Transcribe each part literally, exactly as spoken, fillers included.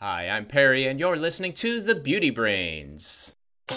Hi, I'm Perry, and you're listening to The Beauty Brains.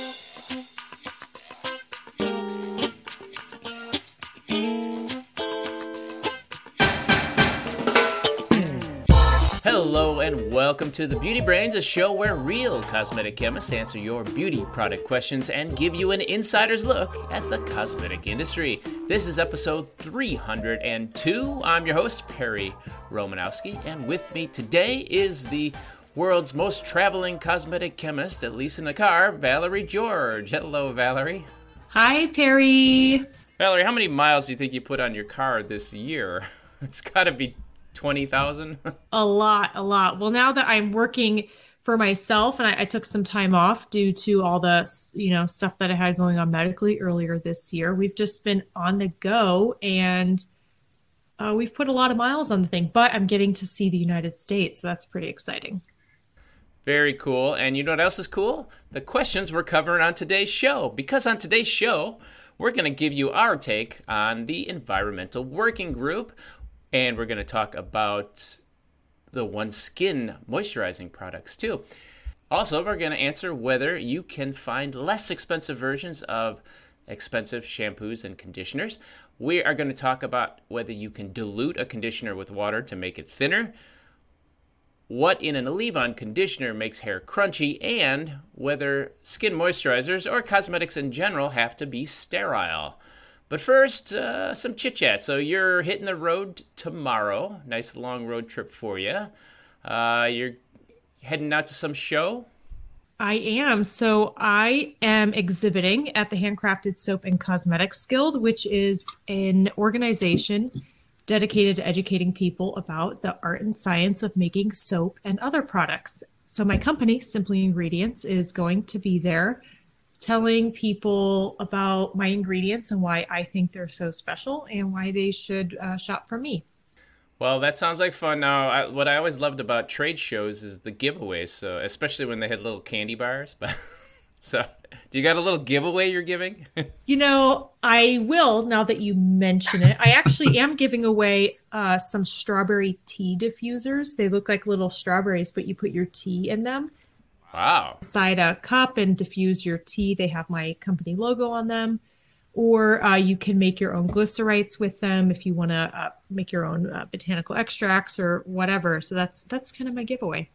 Hello and welcome to The Beauty Brains, a show where real cosmetic chemists answer your beauty product questions and give you an insider's look at the cosmetic industry. This is episode three hundred two. I'm your host, Perry Romanowski, and with me today is the world's most traveling cosmetic chemist, at least in a car, Valerie George. Hello, Valerie. Hi, Perry. Valerie, how many miles do you think you put on your car this year? It's got to be twenty thousand? A lot, a lot. Well, now that I'm working for myself and I, I took some time off due to all the, you know, stuff that I had going on medically earlier this year, we've just been on the go and uh, we've put a lot of miles on the thing, but I'm getting to see the United States. So that's pretty exciting. Very cool. And you know what else is cool? The questions we're covering on today's show. Because on today's show, we're going to give you our take on the Environmental Working Group. And we're going to talk about the OneSkin moisturizing products too. Also, we're going to answer whether you can find less expensive versions of expensive shampoos and conditioners. We are going to talk about whether you can dilute a conditioner with water to make it thinner, what in an leave-on conditioner makes hair crunchy, and whether skin moisturizers or cosmetics in general have to be sterile. But first, uh, some chit-chat. So you're hitting the road tomorrow. Nice long road trip for you. Uh, you're heading out to some show? I am. So I am exhibiting at the Handcrafted Soap and Cosmetics Guild, which is an organization dedicated to educating people about the art and science of making soap and other products. So my company, Simply Ingredients, is going to be there telling people about my ingredients and why I think they're so special and why they should uh, shop from me. Well, that sounds like fun. Now, I, what I always loved about trade shows is the giveaways, so especially when they had little candy bars. But so, do you got a little giveaway you're giving? You know, I will, now that you mention it. I actually am giving away uh, some strawberry tea diffusers. They look like little strawberries, but you put your tea in them. Wow. Inside a cup and diffuse your tea. They have my company logo on them. Or uh, you can make your own glycerites with them if you want to uh, make your own uh, botanical extracts or whatever. So that's that's kind of my giveaway.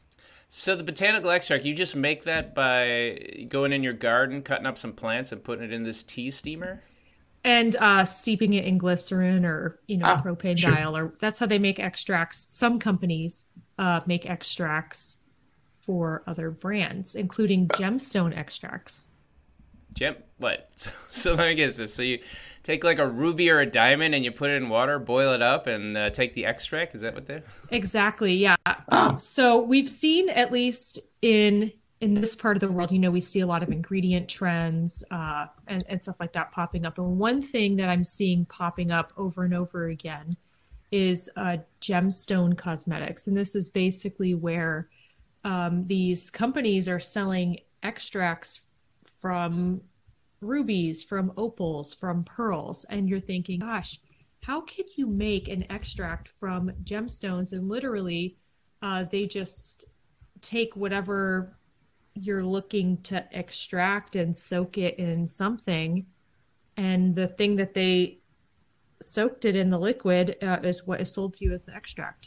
So the botanical extract, you just make that by going in your garden, cutting up some plants and putting it in this tea steamer? And uh, steeping it in glycerin or, you know, ah, propane sure. dial. Or that's how they make extracts. Some companies uh, make extracts for other brands, including gemstone extracts. Gem? What? So, so let me get this. So you take like a ruby or a diamond and you put it in water, boil it up, and uh, take the extract? Is that what they're... Exactly, yeah. Um, so we've seen, at least in in this part of the world, you know, we see a lot of ingredient trends uh, and, and stuff like that popping up. And one thing that I'm seeing popping up over and over again is uh, gemstone cosmetics. And this is basically where um, these companies are selling extracts from rubies, from opals, from pearls. And you're thinking, gosh, how can you make an extract from gemstones? And literally, uh, they just take whatever you're looking to extract and soak it in something. And the thing that they soaked it in the liquid uh, is what is sold to you as the extract.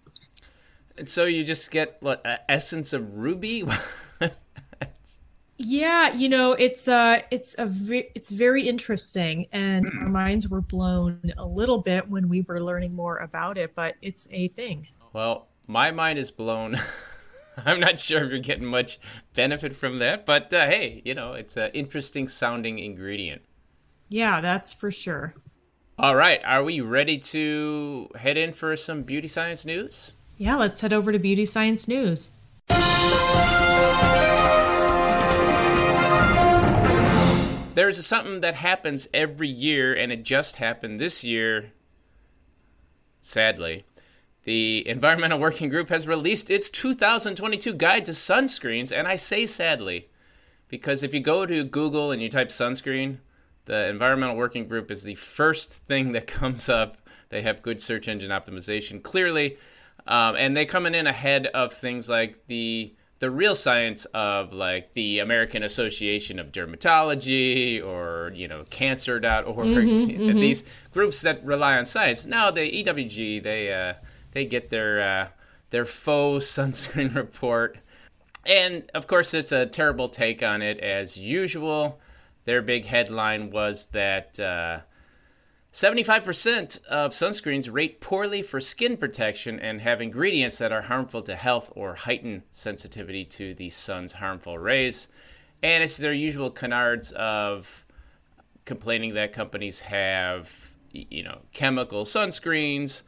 And so you just get what, uh, essence of ruby? Yeah, you know, it's uh, it's a ve- it's very interesting, and our minds were blown a little bit when we were learning more about it, but it's a thing. Well, my mind is blown. I'm not sure if you're getting much benefit from that, but uh, hey, you know, it's an interesting sounding ingredient. Yeah, that's for sure. All right, are we ready to head in for some beauty science news? Yeah, let's head over to Beauty Science News. There's something that happens every year, and it just happened this year, sadly. The Environmental Working Group has released its two thousand twenty-two Guide to Sunscreens, and I say sadly, because if you go to Google and you type sunscreen, the Environmental Working Group is the first thing that comes up. They have good search engine optimization. Clearly, Um, and they coming in ahead of things like the the real science of like the American Association of Dermatology or, you know, cancer dot org, mm-hmm, mm-hmm. these groups that rely on science. No, the E W G, they uh, they get their uh, their faux sunscreen report. And, of course, it's a terrible take on it as usual. Their big headline was that uh, seventy-five percent of sunscreens rate poorly for skin protection and have ingredients that are harmful to health or heighten sensitivity to the sun's harmful rays. And it's their usual canards of complaining that companies have, you know, chemical sunscreens,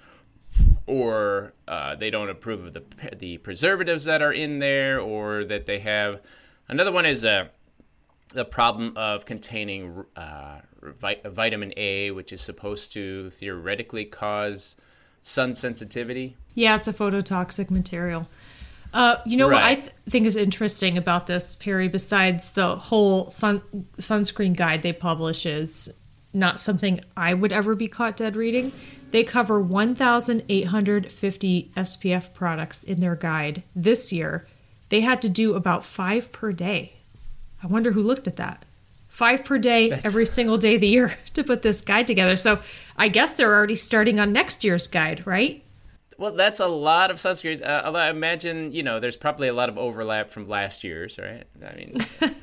or uh, they don't approve of the the preservatives that are in there, or that they have. Another one is a the problem of containing uh, vit- vitamin A, which is supposed to theoretically cause sun sensitivity. Yeah, it's a phototoxic material. Uh, you know right. what I th- think is interesting about this, Perry, besides the whole sun sunscreen guide they publish is not something I would ever be caught dead reading. They cover one thousand eight hundred fifty S P F products in their guide. This year, they had to do about five per day. I wonder who looked at that. Five per day, That's... every single day of the year to put this guide together. So I guess they're already starting on next year's guide, right? Well, that's a lot of sunscreens. Uh, although I imagine, you know, there's probably a lot of overlap from last year's, right? I mean,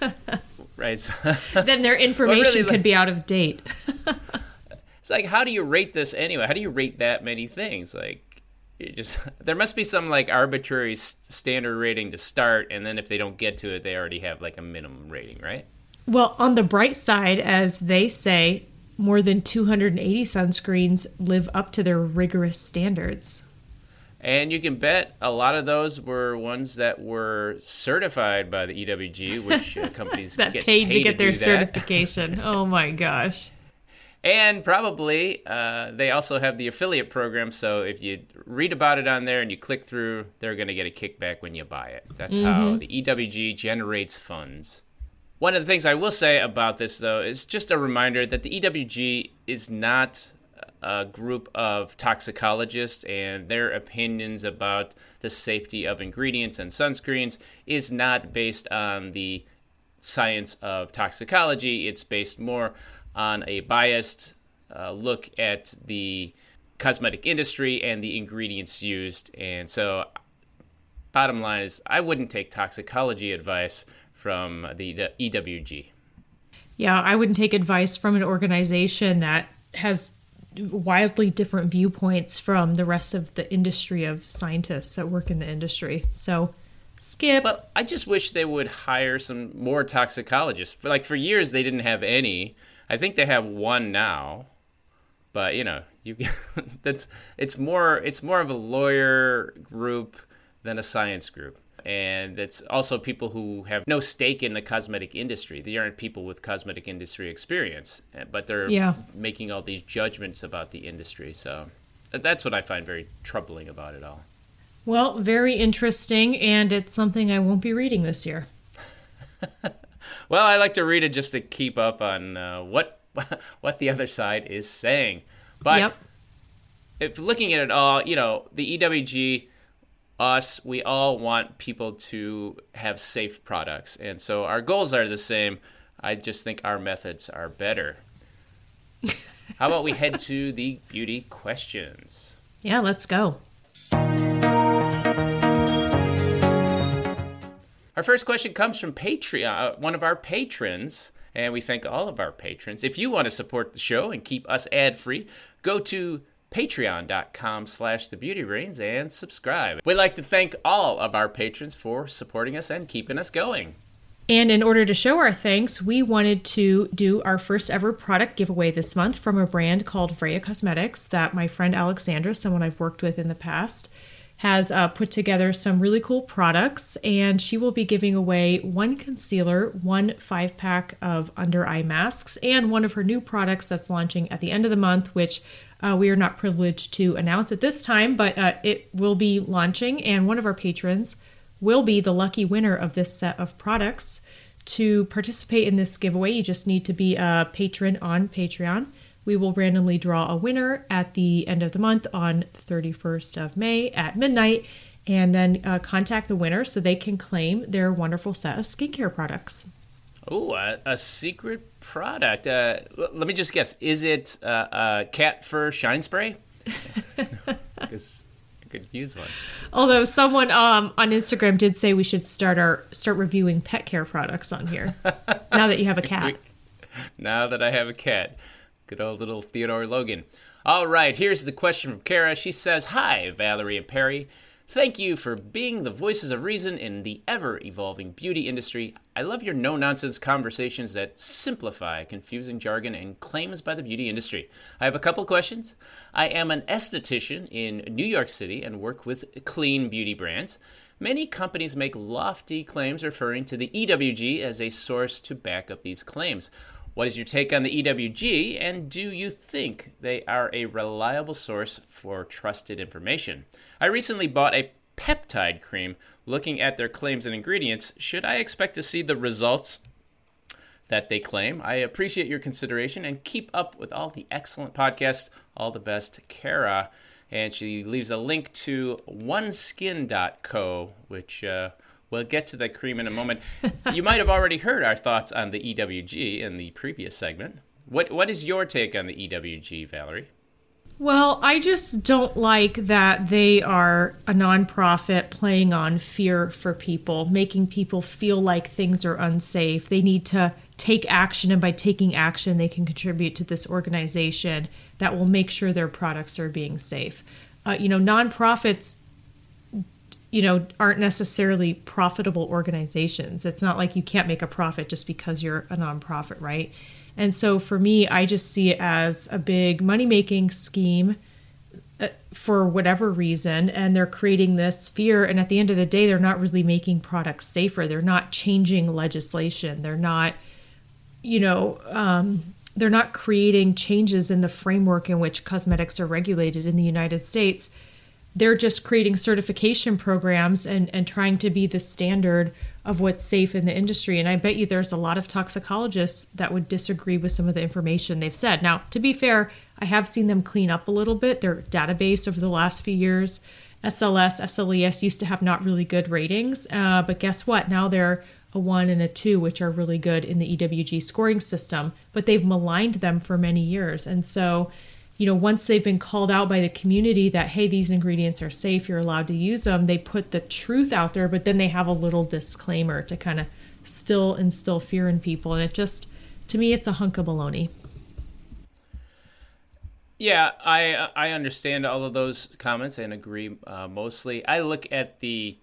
right. So, then their information really, could like, be out of date. It's like, how do you rate this anyway? How do you rate that many things? Like, you just there must be some like arbitrary standard rating to start, and then if they don't get to it, they already have like a minimum rating, right? Well, on the bright side, as they say, more than two hundred eighty sunscreens live up to their rigorous standards. And you can bet a lot of those were ones that were certified by the E W G, which uh, companies that get paid, paid to get to their that. certification. Oh my gosh. And probably uh, they also have the affiliate program, so if you read about it on there and you click through, they're going to get a kickback when you buy it. That's mm-hmm. how the E W G generates funds. One of the things I will say about this, though, is just a reminder that the E W G is not a group of toxicologists, and their opinions about the safety of ingredients and sunscreens is not based on the science of toxicology. It's based more on a biased uh, look at the cosmetic industry and the ingredients used. And so bottom line is I wouldn't take toxicology advice from the, the E W G. Yeah, I wouldn't take advice from an organization that has wildly different viewpoints from the rest of the industry of scientists that work in the industry. So skip. Well, I just wish they would hire some more toxicologists. For, like for years they didn't have any. I think they have one now, but you know, you that's it's more it's more of a lawyer group than a science group, and it's also people who have no stake in the cosmetic industry. They aren't people with cosmetic industry experience, but they're yeah. making all these judgments about the industry. So that's what I find very troubling about it all. Well, very interesting, and it's something I won't be reading this year. Well, I like to read it just to keep up on uh, what what the other side is saying. But yep. if looking at it all, you know, the E W G, us, we all want people to have safe products. And so our goals are the same. I just think our methods are better. How about we head to the beauty questions? Yeah, let's go. Our first question comes from Patreon, one of our patrons, and we thank all of our patrons. If you want to support the show and keep us ad-free, go to patreon.com slash the beauty brains and subscribe. We'd like to thank all of our patrons for supporting us and keeping us going. And in order to show our thanks, we wanted to do our first ever product giveaway this month from a brand called Freya Cosmetics that my friend Alexandra, someone I've worked with in the past, has uh, put together some really cool products, and she will be giving away one concealer, one five-pack of under-eye masks, and one of her new products that's launching at the end of the month, which uh, we are not privileged to announce at this time, but uh, it will be launching, and one of our patrons will be the lucky winner of this set of products. To participate in this giveaway, you just need to be a patron on Patreon. We will randomly draw a winner at the end of the month on the thirty-first of May at midnight, and then uh, contact the winner so they can claim their wonderful set of skincare products. Oh, a, a secret product. Uh, l- let me just guess. Is it uh, uh, cat fur shine spray? Because I could use one. Although someone um, on Instagram did say we should start our start reviewing pet care products on here. Now that you have a cat. Now that I have a cat. Good old little Theodore Logan. All right, here's the question from Kara. She says, "Hi, Valerie and Perry. Thank you for being the voices of reason in the ever-evolving beauty industry. I love your no-nonsense conversations that simplify confusing jargon and claims by the beauty industry. I have a couple questions. I am an esthetician in New York City and work with clean beauty brands. Many companies make lofty claims referring to the E W G as a source to back up these claims. What is your take on the E W G, and do you think they are a reliable source for trusted information? I recently bought a peptide cream. Looking at their claims and ingredients, should I expect to see the results that they claim? I appreciate your consideration and keep up with all the excellent podcasts. All the best, Kara." And she leaves a link to one skin dot co, which uh, we'll get to that cream in a moment. You might have already heard our thoughts on the E W G in the previous segment. What What is your take on the E W G, Valerie? Well, I just don't like that they are a nonprofit playing on fear for people, making people feel like things are unsafe. They need to take action, and by taking action, they can contribute to this organization that will make sure their products are being safe. Uh, you know, nonprofits, you know, aren't necessarily profitable organizations. It's not like you can't make a profit just because you're a nonprofit, right? And so for me, I just see it as a big money-making scheme for whatever reason, and they're creating this fear. And at the end of the day, they're not really making products safer. They're not changing legislation. They're not, you know, um, they're not creating changes in the framework in which cosmetics are regulated in the United States. They're just creating certification programs and, and trying to be the standard of what's safe in the industry. And I bet you there's a lot of toxicologists that would disagree with some of the information they've said. Now, to be fair, I have seen them clean up a little bit. Their database over the last few years, S L S, S L E S used to have not really good ratings. Uh, but guess what? Now they're a one and a two, which are really good in the E W G scoring system. But they've maligned them for many years. And so, you know, once they've been called out by the community that, hey, these ingredients are safe, you're allowed to use them, they put the truth out there, but then they have a little disclaimer to kind of still instill fear in people. And it just, to me, it's a hunk of baloney. Yeah, I I understand all of those comments and agree uh, mostly. I look at the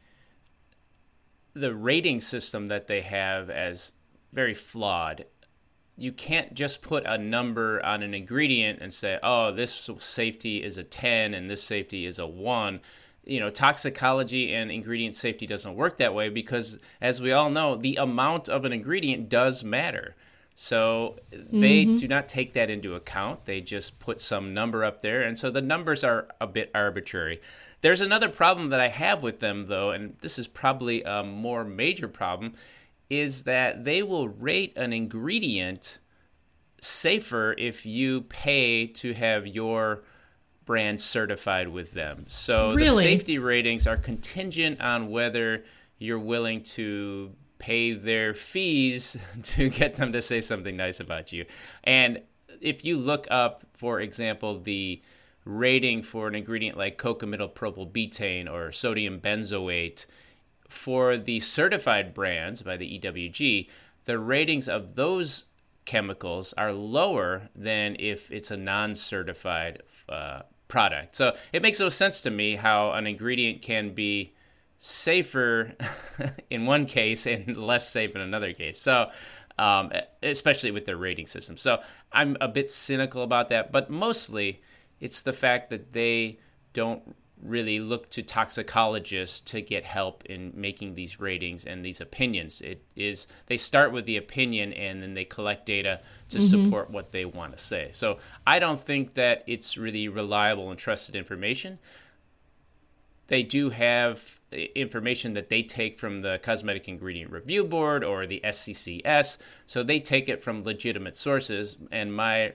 the rating system that they have as very flawed. You can't just put a number on an ingredient and say, oh, this safety is a ten and this safety is a one. You know, toxicology and ingredient safety doesn't work that way because, as we all know, the amount of an ingredient does matter. So they mm-hmm. do not take that into account. They just put some number up there. And so the numbers are a bit arbitrary. There's another problem that I have with them, though, and this is probably a more major problem, is that they will rate an ingredient safer if you pay to have your brand certified with them. So really? The safety ratings are contingent on whether you're willing to pay their fees to get them to say something nice about you. And if you look up, for example, the rating for an ingredient like cocamidal propylbutane or sodium benzoate, for the certified brands by the E W G, the ratings of those chemicals are lower than if it's a non-certified uh, product. So it makes no sense to me how an ingredient can be safer in one case and less safe in another case. So um, especially with their rating system. So I'm a bit cynical about that, but mostly it's the fact that they don't really look to toxicologists to get help in making these ratings and these opinions. It is they start with the opinion and then they collect data to mm-hmm. support what they want to say. So I don't think that it's really reliable and trusted information. They do have information that they take from the Cosmetic Ingredient Review Board or the S C C S, so they take it from legitimate sources, and my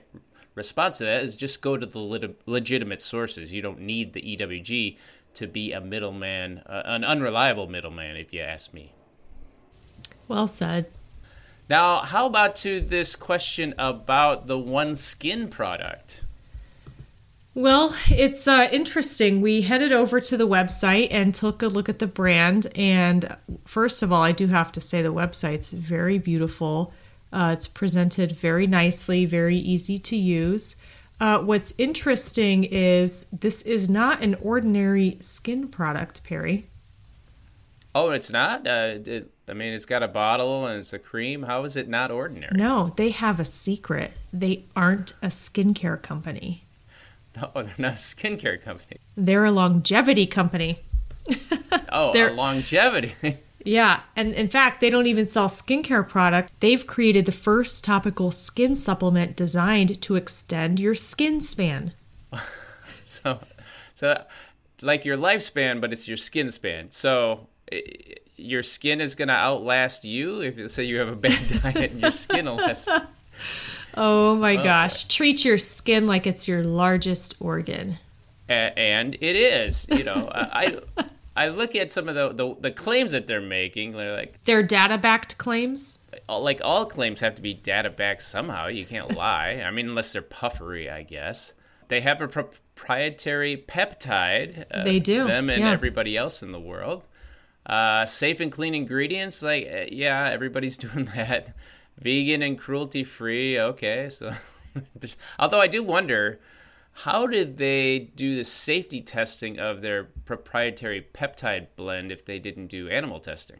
response to that is just go to the lit- legitimate sources. You don't need the E W G to be a middleman, uh, an unreliable middleman, if you ask me. Well said. Now, how about to this question about the OneSkin product? Well, it's uh, interesting. We headed over to the website and took a look at the brand. And first of all, I do have to say the website's very beautiful. Uh, it's presented very nicely, very easy to use. Uh, what's interesting is this is not an ordinary skin product, Perry. Oh, it's not? Uh, it, I mean, it's got a bottle and it's a cream. How is it not ordinary? No, they have a secret. They aren't a skincare company. No, they're not a skincare company. They're a longevity company. Oh, a longevity. Yeah, and in fact, they don't even sell skincare product. They've created the first topical skin supplement designed to extend your skin span. so, so like your lifespan, but it's your skin span. So it, your skin is going to outlast you if, say, you have a bad diet and your skin will last. Oh my oh, gosh. Boy. Treat your skin like it's your largest organ. A- and it is. You know, I I look at some of the, the, the claims that they're making. They're like... They're data-backed claims? Like, all claims have to be data-backed somehow. You can't lie. I mean, unless they're puffery, I guess. They have a proprietary peptide. Uh, they do. Them and yeah. everybody else in the world. Uh, safe and clean ingredients. Like, uh, yeah, everybody's doing that. Vegan and cruelty-free, okay. So, although I do wonder, how did they do the safety testing of their proprietary peptide blend if they didn't do animal testing?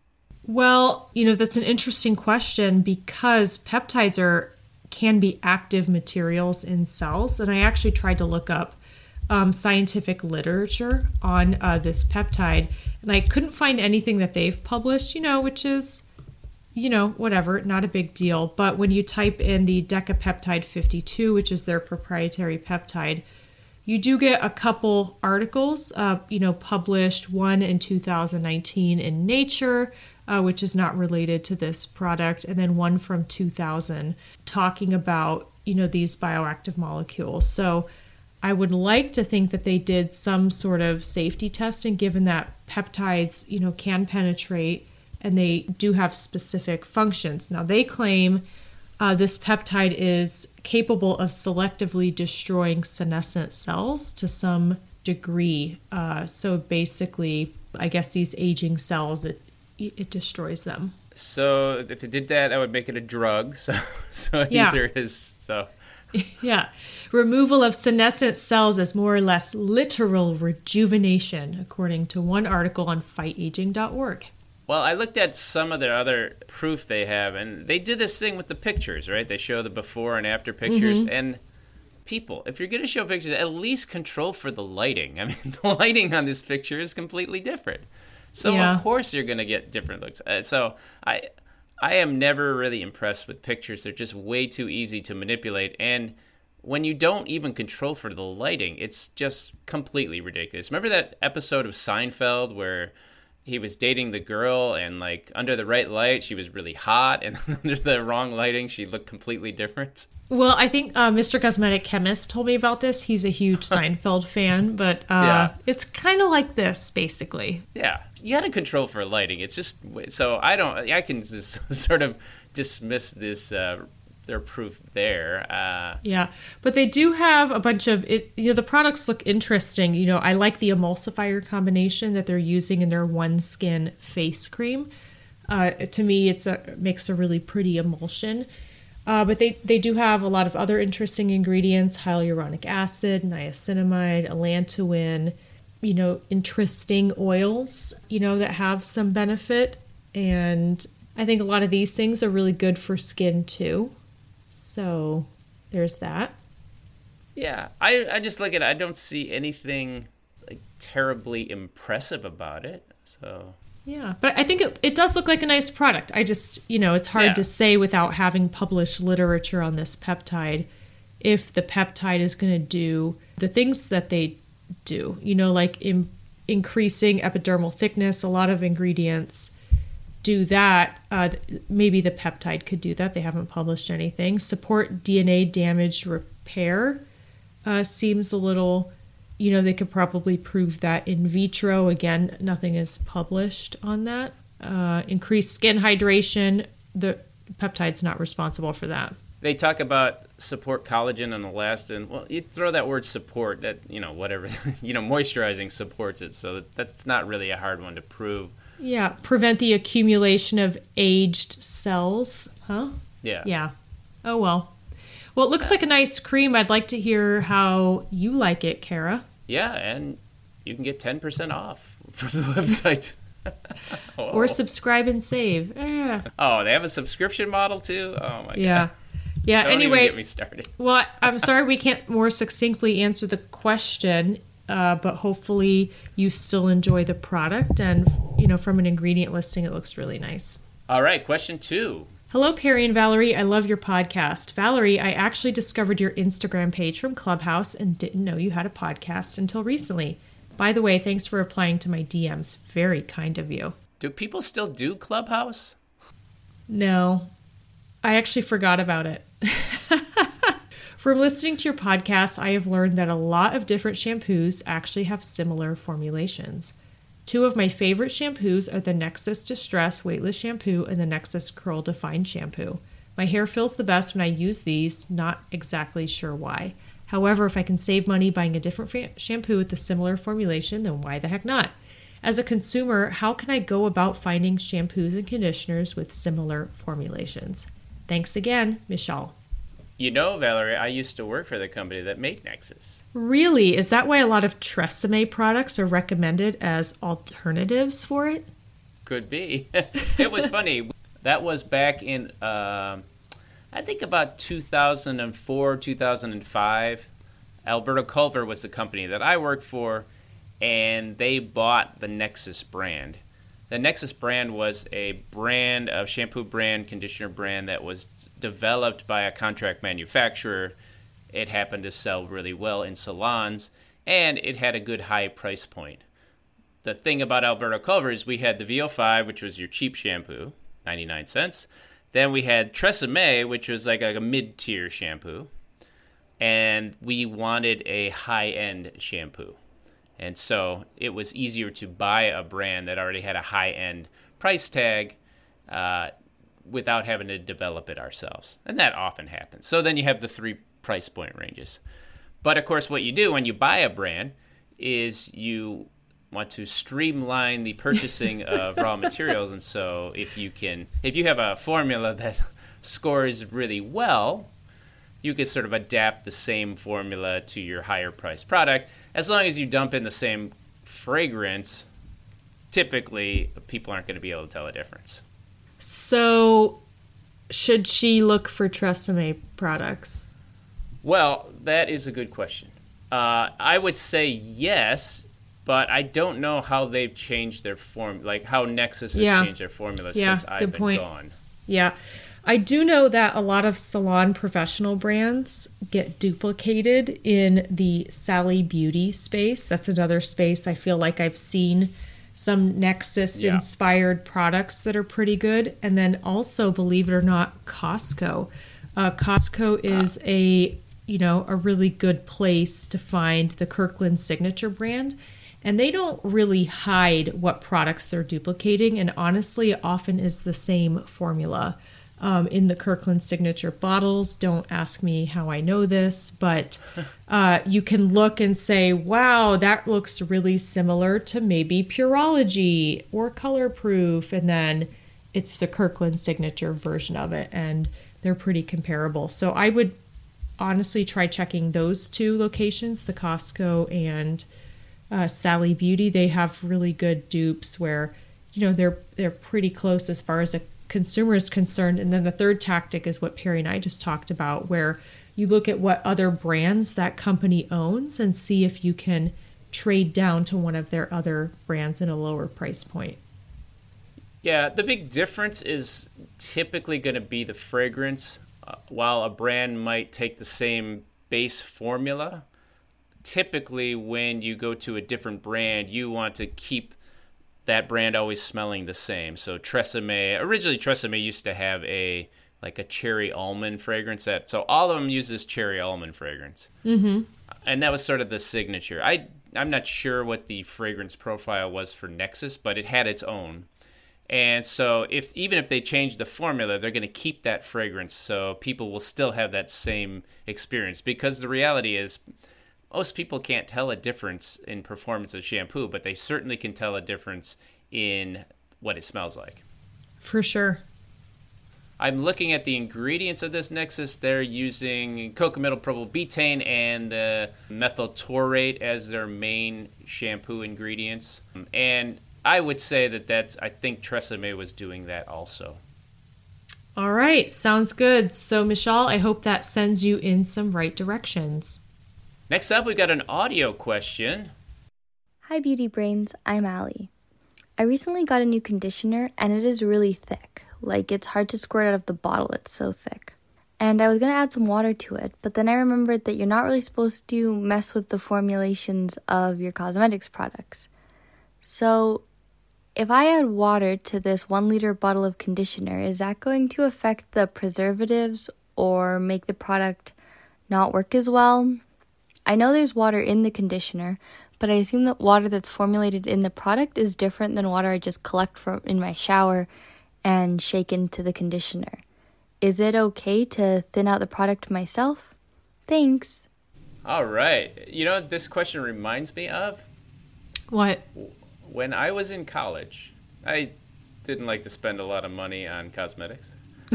Well, you know, that's an interesting question because peptides are can be active materials in cells. And I actually tried to look up um, scientific literature on uh, this peptide, and I couldn't find anything that they've published, you know, which is... you know, whatever, not a big deal. But when you type in the Decapeptide fifty-two, which is their proprietary peptide, you do get a couple articles, uh, you know, published, one in two thousand nineteen in Nature, uh, which is not related to this product, and then one from two thousand talking about, you know, these bioactive molecules. So I would like to think that they did some sort of safety testing, given that peptides, you know, can penetrate and they do have specific functions. Now, they claim uh, this peptide is capable of selectively destroying senescent cells to some degree. Uh, so basically, I guess these aging cells, it it destroys them. So if it did that, I would make it a drug. So, so it yeah. either is so. Yeah. Removal of senescent cells is more or less literal rejuvenation, according to one article on fight aging dot org. Well, I looked at some of their other proof they have, and they did this thing with the pictures, right? They show the before and after pictures, mm-hmm. and people, if you're going to show pictures, at least control for the lighting. I mean, the lighting on this picture is completely different. So, yeah. Of course, you're going to get different looks. Uh, so, I I am never really impressed with pictures. They're just way too easy to manipulate, and when you don't even control for the lighting, it's just completely ridiculous. Remember that episode of Seinfeld where he was dating the girl, and like under the right light, she was really hot, and under the wrong lighting, she looked completely different? Well, I think uh, Mister Cosmetic Chemist told me about this. He's a huge Seinfeld fan, but uh, yeah. It's kind of like this, basically. Yeah, you got to control for lighting. It's just so I don't. I can just sort of dismiss this. Uh, their proof there. Uh, yeah, but they do have a bunch of it. You know, the products look interesting. You know, I like the emulsifier combination that they're using in their OneSkin face cream. Uh, to me, it's a makes a really pretty emulsion. Uh, but they, they do have a lot of other interesting ingredients: hyaluronic acid, niacinamide, allantoin. You know, interesting oils. You know, that have some benefit, and I think a lot of these things are really good for skin too. So there's that. Yeah, I, I just look at it. I don't see anything like terribly impressive about it. So yeah, but I think it, it does look like a nice product. I just, you know, it's hard yeah. to say without having published literature on this peptide if the peptide is going to do the things that they do. You know, like in, increasing epidermal thickness. A lot of ingredients do that. Uh, maybe the peptide could do that. They haven't published anything. Support D N A damage re- pair uh, seems a little, you know, they could probably prove that in vitro. Again, nothing is published on that. Uh, increased skin hydration, the peptide's not responsible for that. They talk about support collagen and elastin. Well, you throw that word support, that, you know, whatever, you know, moisturizing supports it. So that's not really a hard one to prove. Yeah, prevent the accumulation of aged cells, huh? Yeah. Yeah. Oh, well. Well, it looks like a nice cream. I'd like to hear how you like it, Kara. Yeah, and you can get ten percent off from the website. Or subscribe and save. Eh. Oh, they have a subscription model too? Oh, my yeah. God. Yeah, Don't anyway. even get me started. Well, I'm sorry we can't more succinctly answer the question, uh, but hopefully you still enjoy the product. And, you know, from an ingredient listing, it looks really nice. All right, question two. Hello, Perry and Valerie. I love your podcast. Valerie, I actually discovered your Instagram page from Clubhouse and didn't know you had a podcast until recently. By the way, thanks for replying to my D Ms. Very kind of you. Do people still do Clubhouse? No, I actually forgot about it. From listening to your podcast, I have learned that a lot of different shampoos actually have similar formulations. Two of my favorite shampoos are the Nexus Distress Weightless Shampoo and the Nexus Curl Define Shampoo. My hair feels the best when I use these, not exactly sure why. However, if I can save money buying a different fa- shampoo with a similar formulation, then why the heck not? As a consumer, how can I go about finding shampoos and conditioners with similar formulations? Thanks again, Michelle. You know, Valerie, I used to work for the company that made Nexus. Really? Is that why a lot of Tresemme products are recommended as alternatives for it? Could be. It was funny. That was back in, uh, I think about two thousand four, two thousand five. Alberto Culver was the company that I worked for, and they bought the Nexus brand. The Nexus brand was a brand of shampoo brand, conditioner brand that was developed by a contract manufacturer. It happened to sell really well in salons, and it had a good high price point. The thing about Alberto Culver is we had the V O five, which was your cheap shampoo, ninety-nine cents. Then we had Tresemme, which was like a mid-tier shampoo. And we wanted a high-end shampoo. And so it was easier to buy a brand that already had a high-end price tag uh, without having to develop it ourselves. And that often happens. So then you have the three price point ranges. But, of course, what you do when you buy a brand is you want to streamline the purchasing of raw materials. And so if you can, if you have a formula that scores really well, you could sort of adapt the same formula to your higher priced product. As long as you dump in the same fragrance, typically people aren't going to be able to tell a difference. So should she look for Tresemme products? Well, that is a good question. Uh, I would say yes, but I don't know how they've changed their form, like how Nexus has yeah. changed their formula yeah, since I've good been point. gone. Yeah. I do know that a lot of salon professional brands get duplicated in the Sally Beauty space. That's another space I feel like I've seen some Nexus-inspired yeah. products that are pretty good. And then also, believe it or not, Costco. Uh, Costco is ah. a, you know, a really good place to find the Kirkland Signature brand. And they don't really hide what products they're duplicating. And honestly, it often is the same formula. Um, in the Kirkland Signature bottles. Don't ask me how I know this, but uh, you can look and say, wow, that looks really similar to maybe Pureology or Color Proof, and then it's the Kirkland Signature version of it, and they're pretty comparable. So I would honestly try checking those two locations, the Costco and uh, Sally Beauty. They have really good dupes where, you know, they're they're pretty close as far as a consumer is concerned. And then the third tactic is what Perry and I just talked about, where you look at what other brands that company owns and see if you can trade down to one of their other brands at a lower price point. Yeah, the big difference is typically going to be the fragrance. Uh, while a brand might take the same base formula, typically when you go to a different brand, you want to keep that brand always smelling the same. So Tresemme, originally Tresemme used to have a like a cherry almond fragrance. That so all of them use this cherry almond fragrance, Mm-hmm. and that was sort of the signature. I I'm not sure what the fragrance profile was for Nexus, but it had its own. And so if even if they change the formula, they're going to keep that fragrance so people will still have that same experience. Because the reality is most people can't tell a difference in performance of shampoo, but they certainly can tell a difference in what it smells like. For sure. I'm looking at the ingredients of this Nexus. They're using cocometyl propylbutane and the methyl taurate as their main shampoo ingredients. And I would say that that's, I think Tresemme was doing that also. All right. Sounds good. So, Michelle, I hope that sends you in some right directions. Next up, we've got an audio question. Hi, Beauty Brains. I'm Allie. I recently got a new conditioner, and it is really thick. Like, it's hard to squirt out of the bottle. It's so thick. And I was going to add some water to it, but then I remembered that you're not really supposed to mess with the formulations of your cosmetics products. So if I add water to this one liter bottle of conditioner, is that going to affect the preservatives or make the product not work as well? I know there's water in the conditioner, but I assume that water that's formulated in the product is different than water I just collect from in my shower and shake into the conditioner. Is it okay to thin out the product myself? Thanks. All right. You know what this question reminds me of? What? When I was in college, I didn't like to spend a lot of money on cosmetics.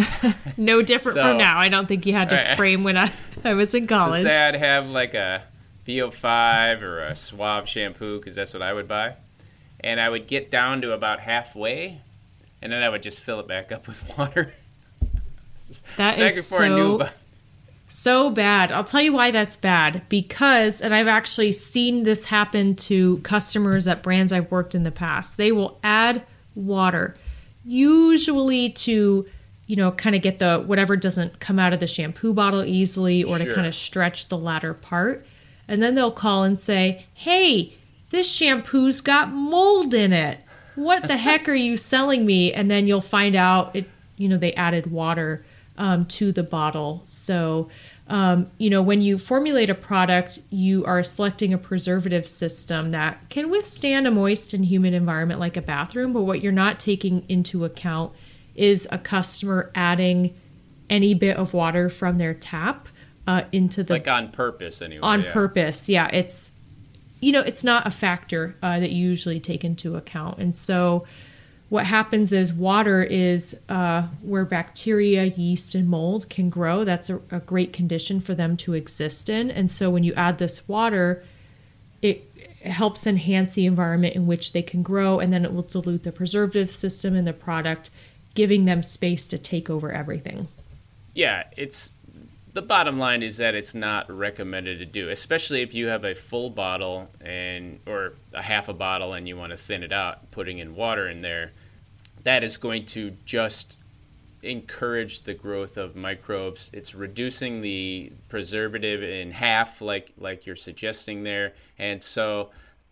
No different So- from now. I don't think you had to Right. frame when I, I was in So college. say I'd have like a V O five or a Suave shampoo, because that's what I would buy. And I would get down to about halfway, and then I would just fill it back up with water. That Back is before I knew so, about so bad. I'll tell you why that's bad. Because, and I've actually seen this happen to customers at brands I've worked in the past. They will add water, usually to, you know, kind of get the whatever doesn't come out of the shampoo bottle easily, or Sure. to kind of stretch the latter part. And then they'll call and say, hey, this shampoo's got mold in it. What the heck are you selling me? And then you'll find out it, you know, they added water um, to the bottle. So, um, you know, when you formulate a product, you are selecting a preservative system that can withstand a moist and humid environment like a bathroom. But what you're not taking into account is a customer adding any bit of water from their tap uh, into the like on purpose anyway. on yeah. purpose. Yeah, it's, you know, it's not a factor uh, that you usually take into account. And so what happens is water is uh, where bacteria, yeast, and mold can grow. That's a, a great condition for them to exist in. And so when you add this water, it helps enhance the environment in which they can grow, and then it will dilute the preservative system in the product, giving them space to take over everything. Yeah, it's the bottom line is that it's not recommended to do, especially if you have a full bottle and or a half a bottle and you want to thin it out, putting in water in there. That is going to just encourage the growth of microbes. It's reducing the preservative in half, like like you're suggesting there, and so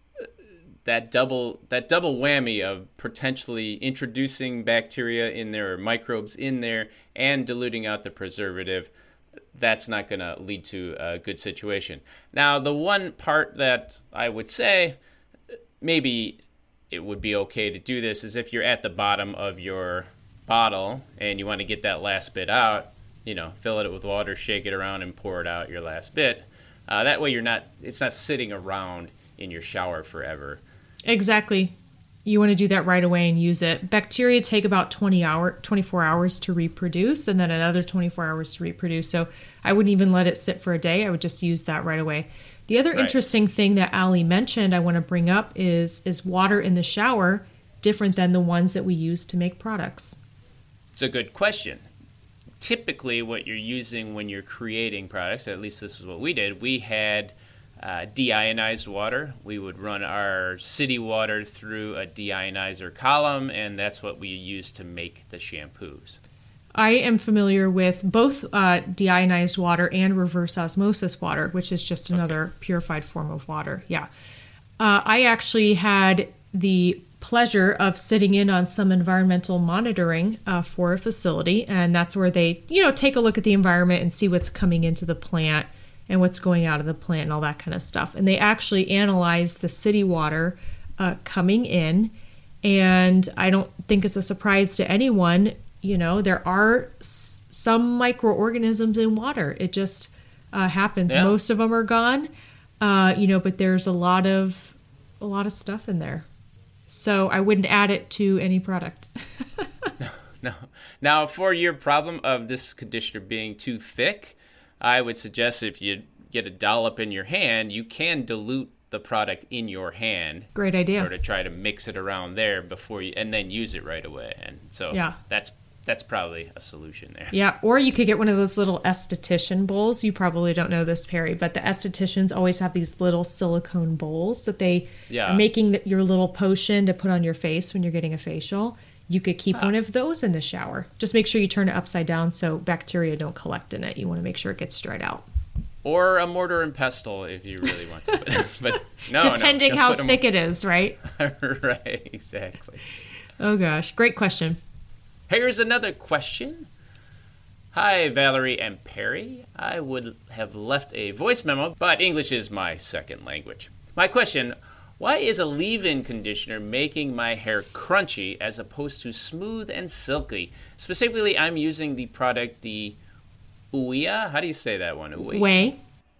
that double that double whammy of potentially introducing bacteria in there or microbes in there and diluting out the preservative, that's not going to lead to a good situation. Now, the one part that I would say maybe it would be okay to do this is if you're at the bottom of your bottle and you want to get that last bit out, you know, fill it with water, shake it around, and pour it out your last bit. Uh, that way you're not, it's not sitting around in your shower forever. Exactly. You want to do that right away and use it. Bacteria take about twenty hour, twenty-four hours to reproduce, and then another twenty-four hours to reproduce. So I wouldn't even let it sit for a day. I would just use that right away. The other Right. interesting thing that Allie mentioned I want to bring up is is water in the shower different than the ones that we use to make products? It's a good question. Typically, what you're using when you're creating products, at least this is what we did, we had uh, deionized water. We would run our city water through a deionizer column, and that's what we use to make the shampoos. I am familiar with both uh, deionized water and reverse osmosis water, which is just another okay. purified form of water. Yeah. Uh, I actually had the pleasure of sitting in on some environmental monitoring uh, for a facility. And that's where they, you know, take a look at the environment and see what's coming into the plant and what's going out of the plant and all that kind of stuff. And they actually analyze the city water uh, coming in. And I don't think it's a surprise to anyone, you know, there are s- some microorganisms in water. It just uh, happens. Yeah. Most of them are gone, uh, you know, but there's a lot of a lot of stuff in there. So I wouldn't add it to any product. no, no. Now, for your problem of this conditioner being too thick, I would suggest if you get a dollop in your hand, you can dilute the product in your hand. Great idea. Sort of try to mix it around there before you, and then use it right away. And so yeah. that's that's probably a solution there. Yeah, or you could get one of those little esthetician bowls. You probably don't know this, Perry, but the estheticians always have these little silicone bowls that they yeah. are making the, your little potion to put on your face when you're getting a facial. You could keep huh. one of those in the shower. Just make sure you turn it upside down so bacteria don't collect in it. You want to make sure it gets dried out. Or a mortar and pestle if you really want to. But, but no, Depending no, how thick it is, right? Right, exactly. Oh, gosh. Great question. Here's another question. Hi, Valerie and Perry. I would have left a voice memo, but English is my second language. My question, why is a leave-in conditioner making my hair crunchy as opposed to smooth and silky? Specifically, I'm using the product, the Ouia. How do you say that one? Ouia? Way.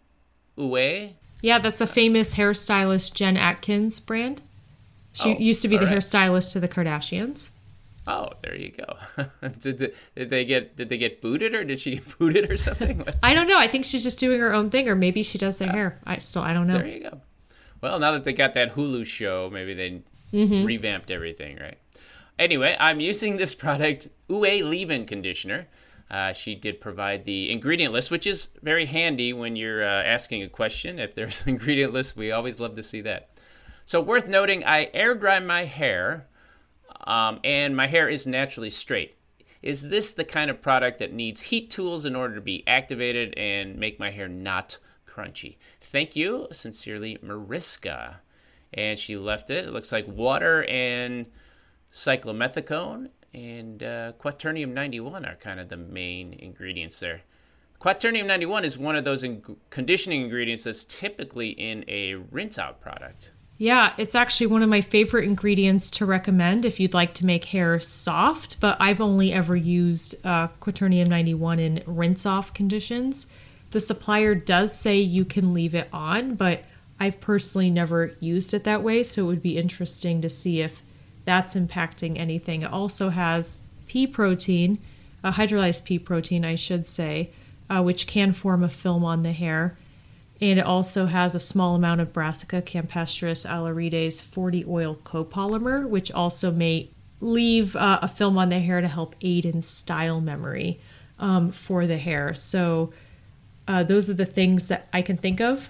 Ouia? Yeah, that's a famous hairstylist, Jen Atkins brand. She Oh, used to be the all right. hairstylist to the Kardashians. Oh, there you go. did, they, did they get did they get booted or did she get booted or something? I don't know. I think she's just doing her own thing, or maybe she does their uh, hair. I still I don't know. There you go. Well, now that they got that Hulu show, maybe they mm-hmm. revamped everything, right? Anyway, I'm using this product, Ouai Leave-In Conditioner. Uh, she did provide the ingredient list, which is very handy when you're uh, asking a question. If there's an ingredient list, we always love to see that. So worth noting, I air dry my hair, um, and my hair is naturally straight. Is this the kind of product that needs heat tools in order to be activated and make my hair not crunchy? Thank you. Sincerely, Mariska. And she left it. It looks like water and cyclomethicone and uh, quaternium ninety-one are kind of the main ingredients there. Quaternium ninety-one is one of those in- conditioning ingredients that's typically in a rinse-out product. Yeah, it's actually one of my favorite ingredients to recommend if you'd like to make hair soft, but I've only ever used uh, quaternium ninety-one in rinse-off conditions. The supplier does say you can leave it on, but I've personally never used it that way, so it would be interesting to see if that's impacting anything. It also has pea protein, uh, hydrolyzed pea protein, I should say, uh, which can form a film on the hair. And it also has a small amount of Brassica campestris alarides forty oil copolymer, which also may leave uh, a film on the hair to help aid in style memory um, for the hair. So uh, those are the things that I can think of.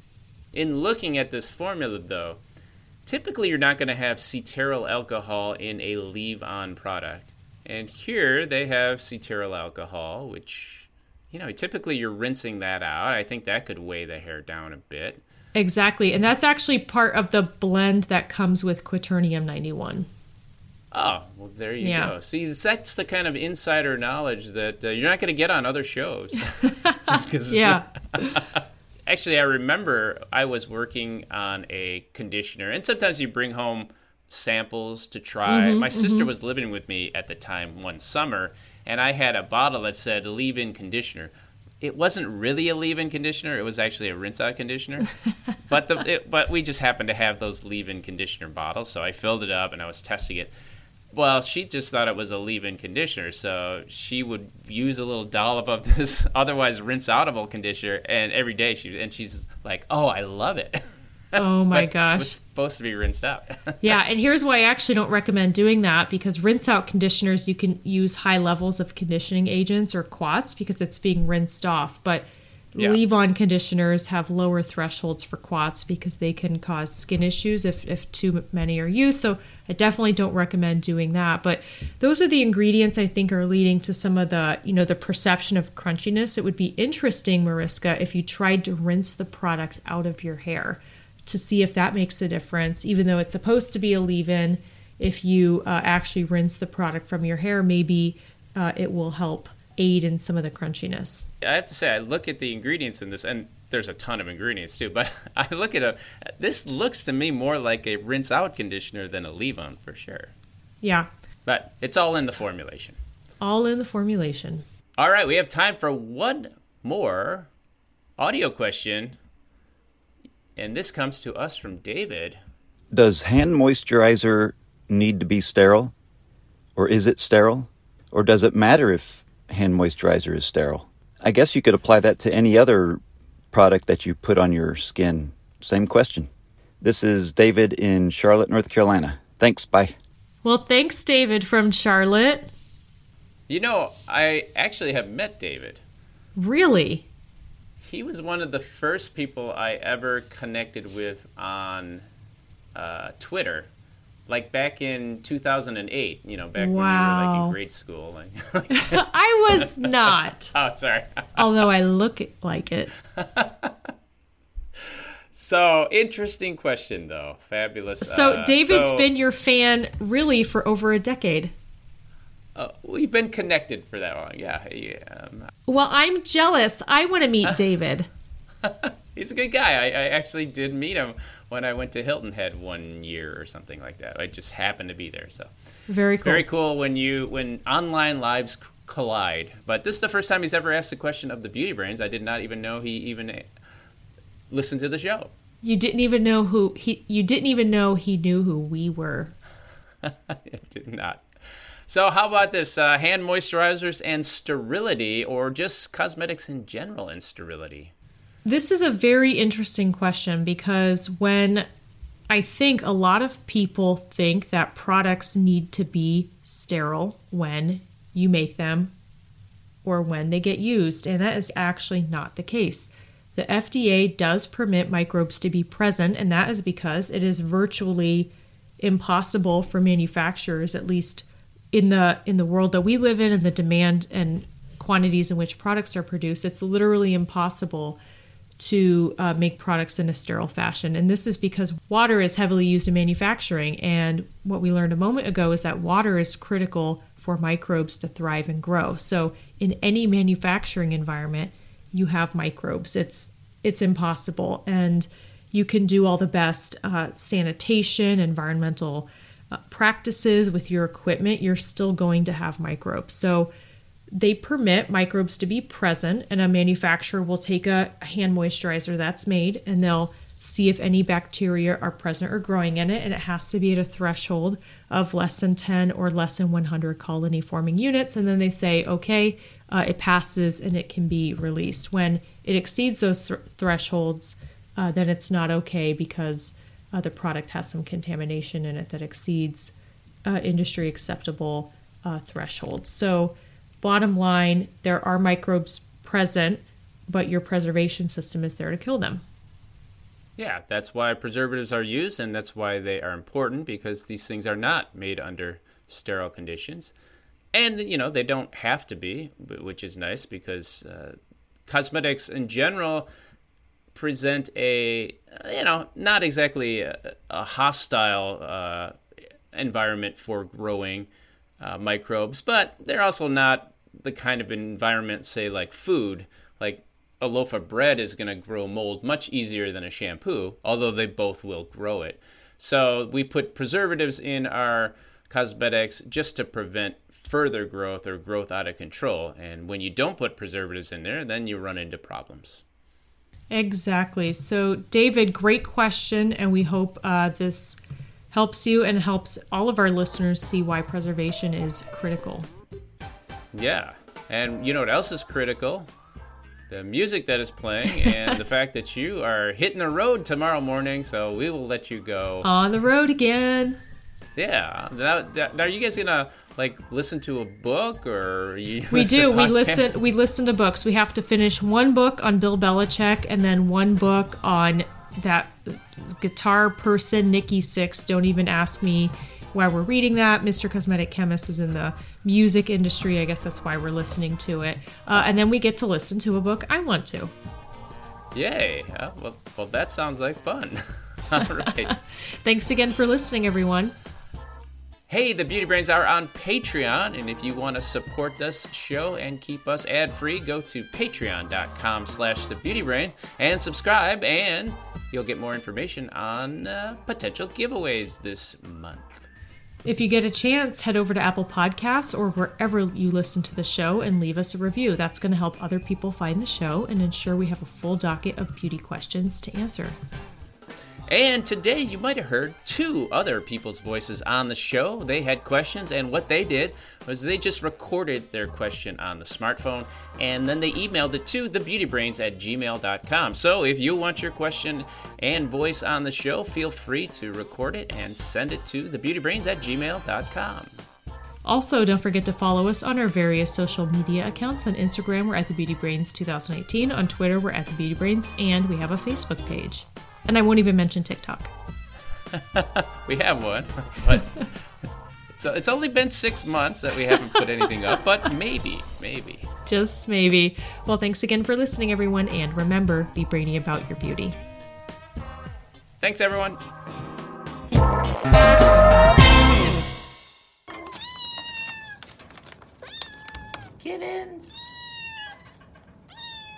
In looking at this formula, though, typically you're not going to have cetearyl alcohol in a leave-on product. And here they have cetearyl alcohol, which, you know, typically you're rinsing that out. I think that could weigh the hair down a bit. Exactly. And that's actually part of the blend that comes with quaternium ninety-one. Oh, well, there you yeah. go. See, that's the kind of insider knowledge that uh, you're not going to get on other shows. Yeah. Actually, I remember I was working on a conditioner, and sometimes you bring home samples to try. Mm-hmm, My sister mm-hmm. was living with me at the time one summer, and I had a bottle that said leave-in conditioner. It wasn't really a leave-in conditioner. It was actually a rinse-out conditioner. but the it, but we just happened to have those leave-in conditioner bottles, so I filled it up, and I was testing it. Well, she just thought it was a leave-in conditioner, so she would use a little dollop of this otherwise rinse-outable conditioner, and every day she and she's like, "Oh, I love it." Oh my but gosh! It was supposed to be rinsed out. Yeah, and here's why I actually don't recommend doing that, because rinse-out conditioners, you can use high levels of conditioning agents or quats because it's being rinsed off, but yeah. leave-on conditioners have lower thresholds for quats because they can cause skin issues if, if too many are used. So I definitely don't recommend doing that. But those are the ingredients I think are leading to some of the, you know, the perception of crunchiness. It would be interesting, Mariska, if you tried to rinse the product out of your hair to see if that makes a difference. Even though it's supposed to be a leave-in, if you uh, actually rinse the product from your hair, maybe uh, it will help aid in some of the crunchiness. I have to say, I look at the ingredients in this, and there's a ton of ingredients too, but I look at a, this looks to me more like a rinse out conditioner than a leave-on for sure. Yeah. But it's all in the formulation. All in the formulation. All right, we have time for one more audio question, and this comes to us from David. Does hand moisturizer need to be sterile, or is it sterile, or does it matter if hand moisturizer is sterile? I guess you could apply that to any other product that you put on your skin. Same question. This is David in Charlotte, North Carolina. Thanks, bye. Well, thanks, David from Charlotte. You know, I actually have met David. Really? He was one of the first people I ever connected with on uh, Twitter, like back in two thousand eight, you know, back wow. when we were like in grade school. I was not. Oh, sorry. Although I look like it. So, interesting question, though. Fabulous. So, uh, David's so, been your fan really for over a decade. Uh, we've been connected for that long, yeah. yeah um, well, I'm jealous. I want to meet David. He's a good guy. I, I actually did meet him when I went to Hilton Head one year or something like that. I just happened to be there. So very it's cool. Very cool when you when online lives collide. But this is the first time he's ever asked a question of the Beauty Brains. I did not even know he even listened to the show. You didn't even know who he. You didn't even know he knew who we were. I did not. So how about this? Uh, hand moisturizers and sterility, or just cosmetics in general and sterility? This is a very interesting question because when I think a lot of people think that products need to be sterile when you make them or when they get used, and that is actually not the case. The F D A does permit microbes to be present, and that is because it is virtually impossible for manufacturers, at least in the in the world that we live in and the demand and quantities in which products are produced, it's literally impossible to uh, make products in a sterile fashion. And this is because water is heavily used in manufacturing. And what we learned a moment ago is that water is critical for microbes to thrive and grow. So in any manufacturing environment, you have microbes. It's it's impossible. And you can do all the best uh, sanitation, environmental uh, practices with your equipment. You're still going to have microbes. So they permit microbes to be present, and a manufacturer will take a hand moisturizer that's made and they'll see if any bacteria are present or growing in it, and it has to be at a threshold of less than ten or less than one hundred colony forming units, and then they say, okay, uh, it passes and it can be released. When it exceeds those th- thresholds, uh, then it's not okay because uh, the product has some contamination in it that exceeds uh, industry acceptable uh, thresholds. So bottom line, there are microbes present, but your preservation system is there to kill them. Yeah, that's why preservatives are used, and that's why they are important, because these things are not made under sterile conditions. And, you know, they don't have to be, which is nice, because uh, cosmetics in general present a, you know, not exactly a, a hostile uh, environment for growing uh, microbes, but they're also not the kind of environment, say, like food. Like a loaf of bread is going to grow mold much easier than a shampoo, although they both will grow it. So we put preservatives in our cosmetics just to prevent further growth or growth out of control. And when you don't put preservatives in there, then you run into problems. Exactly. So, David, great question, and we hope uh, this helps you and helps all of our listeners see why preservation is critical. Yeah. And you know what else is critical? The music that is playing and the fact that you are hitting the road tomorrow morning, so we will let you go. On the road again. Yeah. Now, now are you guys going to like listen to a book, or you We listen do. to We podcasts? listen we listen to books. We have to finish one book on Bill Belichick and then one book on that guitar person, Nikki Sixx. Don't even ask me why we're reading that. Mister Cosmetic Chemist is in the music industry. I guess that's why we're listening to it. Uh, and then we get to listen to a book I want to. Yay. Oh, well, well, that sounds like fun. All right. Thanks again for listening, everyone. Hey, the Beauty Brains are on Patreon, and if you want to support this show and keep us ad-free, go to patreon.com slash the Beauty Brains and subscribe, and you'll get more information on uh, potential giveaways this month. If you get a chance, head over to Apple Podcasts or wherever you listen to the show and leave us a review. That's going to help other people find the show and ensure we have a full docket of beauty questions to answer. And today you might have heard two other people's voices on the show. They had questions, and what they did was they just recorded their question on the smartphone, and then they emailed it to thebeautybrains at gmail dot com. So if you want your question and voice on the show, feel free to record it and send it to thebeautybrains at gmail dot com. Also, don't forget to follow us on our various social media accounts. On Instagram, we're at thebeautybrains twenty eighteen. On Twitter, we're at thebeautybrains, and we have a Facebook page. And I won't even mention TikTok. We have one, but it's, it's only been six months that we haven't put anything up, but maybe, maybe. Just maybe. Well, thanks again for listening, everyone, and remember, be brainy about your beauty. Thanks, everyone. Kittens.